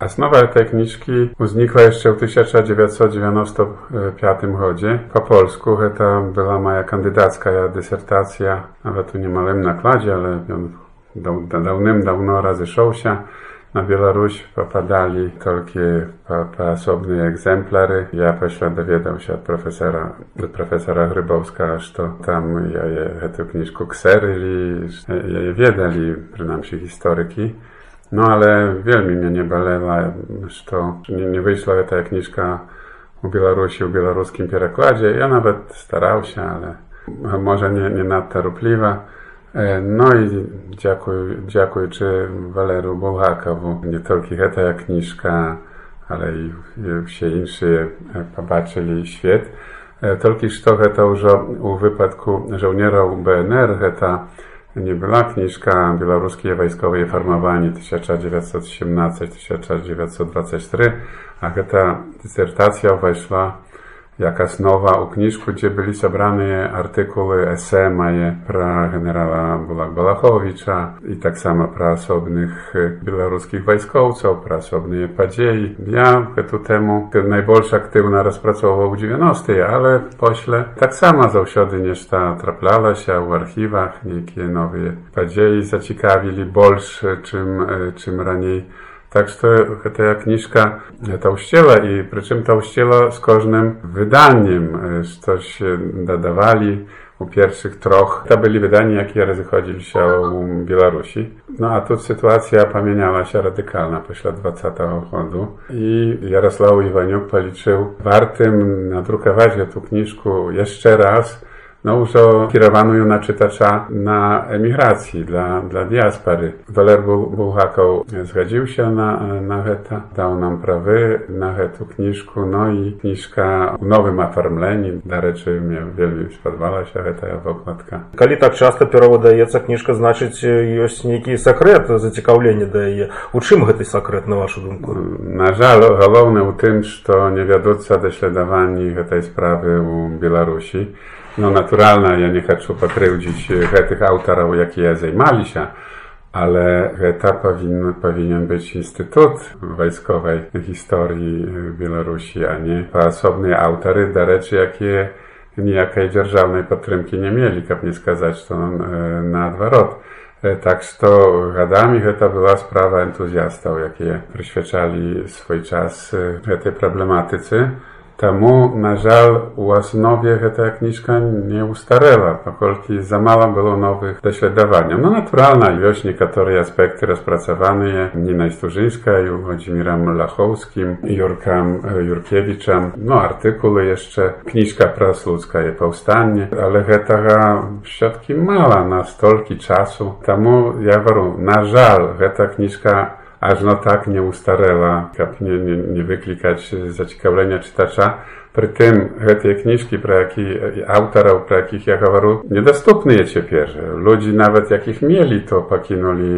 Основа tej kniżki uznikła jeszcze w 1995 roku. Po polsku to była moja kandydacka dysertacja, nawet tu nie małym nakładzie, ale dawnym-dawno rozeszł się. Na Białoruś popadali tylko osobne egzemplary. Ja pośle dowiedział się od profesora Grybowska, że tam tę kniżkę kseryli, wiedzieli, przynajmniej historyki. No ale wielmi mnie nie balewa, że nie wyszła ta kniżka u Białorusi, w białoruskim przekładzie. Ja nawet starał się, ale może nie nadto rupliwa. No i dziękuję Waleru Bułhakowu. Nie tylko ta kniżka, ale i wszyscy inni pobaczyli świat. Tylko że to już u wypadku żołnierów BNR, to nie była kniżka Białoruskie wojskowe formowanie 1918-1923, a ta dysertacja weszła jakaś nowa u kniżku, gdzie byli zebrane artykuły esсе moje pro generała Balachowicza i tak samo pro osobnych białoruskich wojskowców, pro osobne podziei. Ja tu temu najbardziej aktywna rozpracował w 90, ale pośle tak samo zawsiody nieszta traplała się w archiwach, niekie nowe podziei zaciekawili больше, czym raniej. Tak, że ta kniżka tauściela i przy czym tauściela z każdym wydaniem. Coś dodawali u pierwszych troch. To byli wydania, jakie rozchodzili się u Białorusi. No a tu sytuacja pomieniała się radykalna pośle 20 roku. I Jarosław Iwaniuk policzył wartym nadrukować tę kniżkę jeszcze raz. No już kierowano na czytacza na emigracji, dla diaspory. Waler Bułhakow zgodził się na to, dał nam prawy na tę kniżkę, no i kniżka w nowym oformleniu, do rzeczy mnie wielmi spodobała się ta okładka. Коли так часто перавыдаецца кніжка, значыць, ёсць нейкі сакрэт зацікаўлення да яе. У чым гэты сакрэт, на вашу думку? Na żal, główny u tym, że nie wiadomo dośledowanie tej sprawy u Białorusi. No naturalna, ja nie chcę pokryłdzić tych autorów, jakie zajmowali się, ale to powinien być Instytut Wojskowej Historii Białorusi, a nie osobne autory, do rzeczy, jakie nijakiej dzierżawnej podtrymki nie mieli, jak nie skazać to na odwrót. Tak, że gadami to była sprawa entuzjastów, jakie przyświecali swój czas tej problematyce. Temu, na żal, u osnowie ta kniżka nie ustarela, pokolki za mało było nowych doświadczeń. No naturalna, już niektóre aspekty rozpracowane Nina Sturzyńska, Włodzimierem Lachowskim, Jurkiem Jurkiewiczem, no artykuły jeszcze, kniżka prasludzka i powstanie, ale tego środki mała na stolki czasu. Temu, ja mówię, na żal, ta kniżka aż no tak nie ustarela, jak nie wyklikać zaciekawienia czytacza. Przy tym te kniżki, autorów, pro jakich ja mówię, niedostępne je teraz. Ludzie nawet jakich mieli, to pokinuli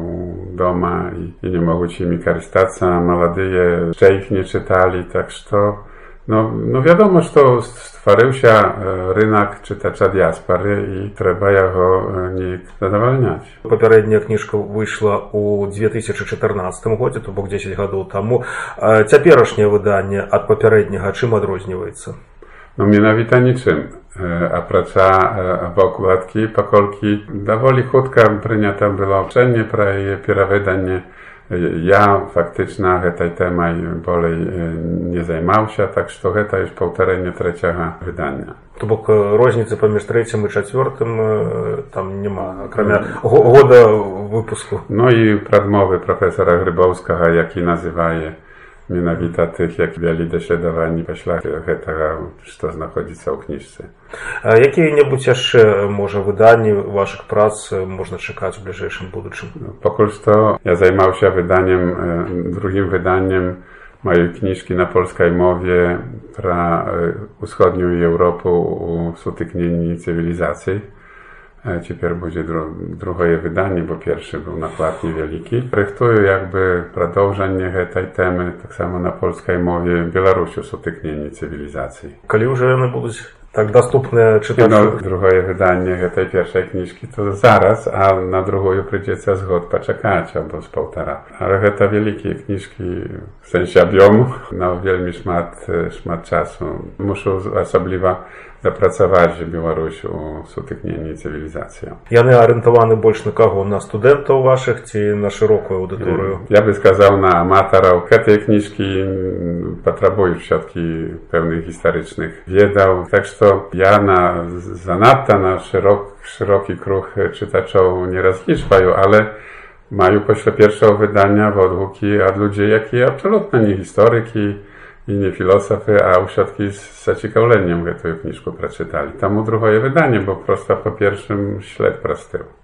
doma i nie mogą się nimi korzystać, a młodzieje jeszcze ich nie czytali, tak że to no wiadomo, że to stworzył się rynek czytacza diaspory i trzeba go nie zadowalniać. Попередня кніжка вийшла у 2014 році, тобто 10 років тому. Теперішнє видання від попереднього чим відрізняється? No mianowicie niczym. A praca w okładki, pokolki, dowoli chłodka przyjęta było przednie pierwsze ja faktycznie tej temą bolej nie zajmował się, tak że to już półtorej trzeciego wydania. То бок розніцы паміж трэцім і чацвёртым там няма, акрамя года выпуску. No i pradmowy profesora Grybowskiego, jaki nazywaje mianowita tych, jak mieli dośledowani pośle tego, co znajduje się w książce. Jakie-небудź jeszcze może wydanie waszych prac można czekać w bliższym будущем? Póki co ja zajmował się wydaniem, drugim wydaniem mojej książki na polskiej mowie про wschodnią Europę u sutyknieni cywilizacji. Teraz będzie drugie wydanie, bo pierwszy był nakład niewielki. Rychtuję jakby продолжenie tej temy, tak samo na polskiej mowie Białorusi sutyknieni cywilizacji. Kiedy już one będą Tak dostępne czytać. No, drugie wydanie tej pierwszej kniżki to zaraz, a na drugą przyjdzie zgod poczekać, albo z półtora. Ale te wielkie kniżki, w sensie objomu, no wielmi szmat czasu. Muszę osobliwie dopracować Białoruś u sutyknieni cywilizacją. Яны арыентаваны больш на каго? На студэнтаў вашых ці на шырокую аўдыторыю? Ja by skazał na amatorów. Te kniżki potrzebują środki pełnych historycznych wiedał. Tak że ja zanadto na szeroki krąg czytaczów nie rozliczbają, ale mają pośle pierwszego wydania odgłuki od ludzi, jakie absolutnie nie historyki i nie filozofy, a usiadki z zaciekawleniem tę kniżkę przeczytali. Tam drugie wydanie, bo prosto po pierwszym śled prostył.